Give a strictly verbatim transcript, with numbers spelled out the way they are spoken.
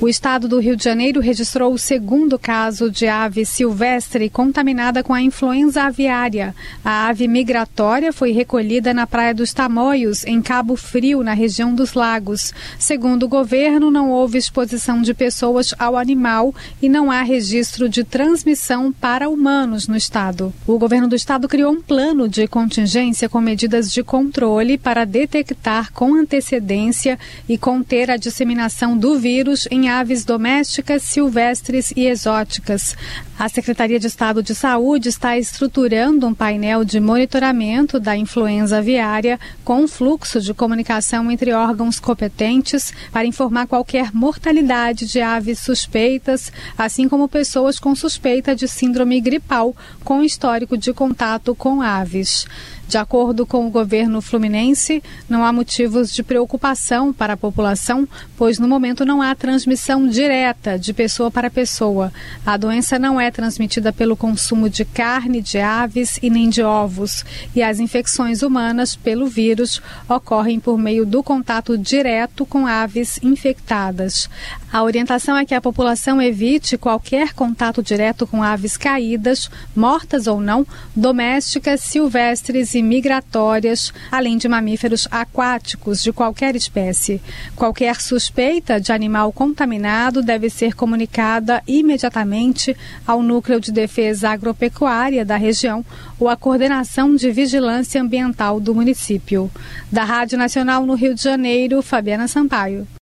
O estado do Rio de Janeiro registrou o segundo caso de ave silvestre contaminada com a influenza aviária. A ave migratória foi recolhida na Praia dos Tamoios, em Cabo Frio, na região dos Lagos. Segundo o governo, não houve exposição de pessoas ao animal e não há registro de transmissão para humanos no estado. O governo do estado criou um plano de contingência com medidas de controle para detectar com antecedência e conter a disseminação do vírus em aves domésticas, silvestres e exóticas. A Secretaria de Estado de Saúde está estruturando um painel de monitoramento da influenza aviária com fluxo de comunicação entre órgãos competentes para informar qualquer mortalidade de aves suspeitas, assim como pessoas com suspeita de síndrome gripal com histórico de contato com aves. De acordo com o governo fluminense, não há motivos de preocupação para a população, pois no momento não há transmissão direta de pessoa para pessoa. A doença não é transmitida pelo consumo de carne de aves e nem de ovos, e as infecções humanas pelo vírus ocorrem por meio do contato direto com aves infectadas. A orientação é que a população evite qualquer contato direto com aves caídas, mortas ou não, domésticas, silvestres e migratórias, além de mamíferos aquáticos de qualquer espécie. Qualquer suspeita de animal contaminado deve ser comunicada imediatamente ao Núcleo de Defesa Agropecuária da região ou à Coordenação de Vigilância Ambiental do município. Da Rádio Nacional no Rio de Janeiro, Fabiana Sampaio.